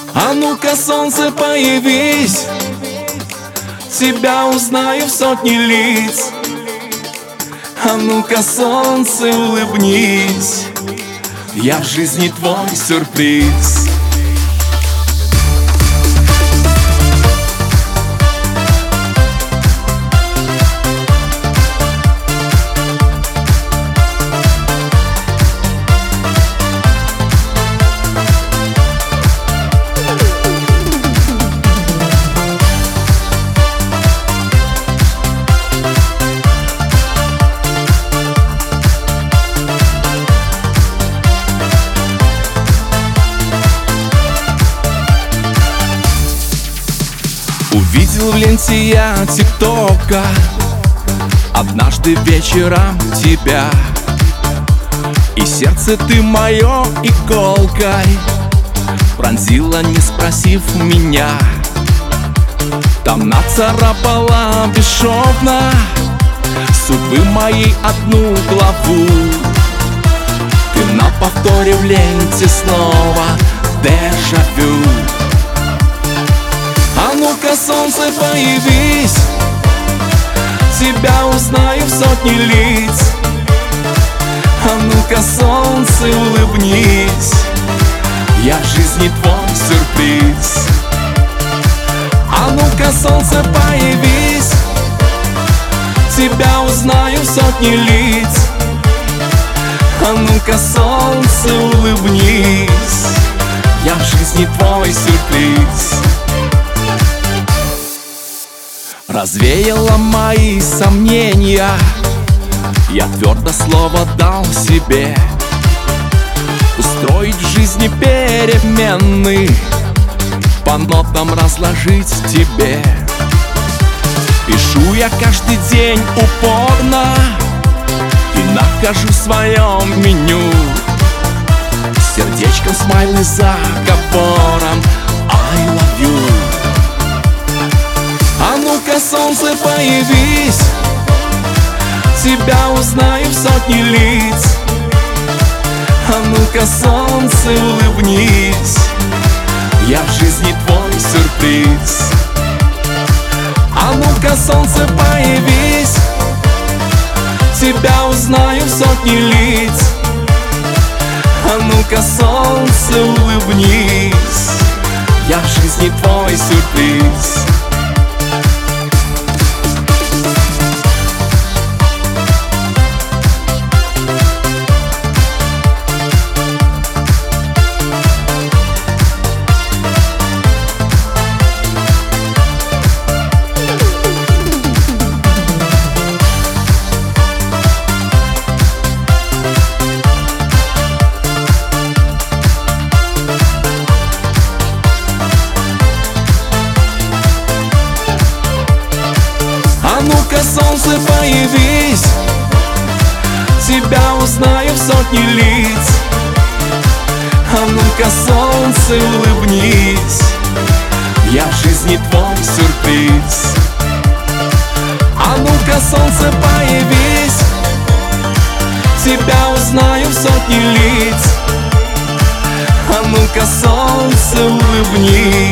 А ну-ка, солнце, появись, тебя узнаю в сотни лиц. А ну-ка, солнце, улыбнись, я в жизни твой сюрприз. Увидел в ленте я тиктока однажды вечером тебя, и сердце ты мое иголкой пронзила, не спросив меня. Там нацарапала бесшовно судьбы моей одну главу. Ты на повторе в ленте снова дежавю. А ну-ка, солнце, появись, тебя узнаю в сотни лиц. А ну-ка, солнце, улыбнись, я в жизни твой сюрприз. А ну-ка, солнце, появись, тебя узнаю в сотни лиц. А ну-ка, солнце, улыбнись, я в жизни твой сюрприз. Развеяла мои сомнения, я твердо слово дал себе устроить в жизни перемены, по нотам разложить тебе. Пишу я каждый день упорно и нахожу в своем меню сердечком смайлы за заговором I love you. А ну-ка, солнце, появись, тебя узнаю в сотни лиц. А ну-ка, солнце, улыбнись, я в жизни твой сюрприз. А ну-ка, солнце, появись, тебя узнаю в сотни лиц. А ну-ка, солнце, улыбнись, я в жизни твой сюрприз. А ну-ка, солнце, появись, тебя узнаю в сотни лиц. А ну-ка, солнце, улыбнись, я в жизни твой сюрприз. А ну-ка, солнце, появись, тебя узнаю в сотни лиц. А ну-ка, солнце, улыбнись,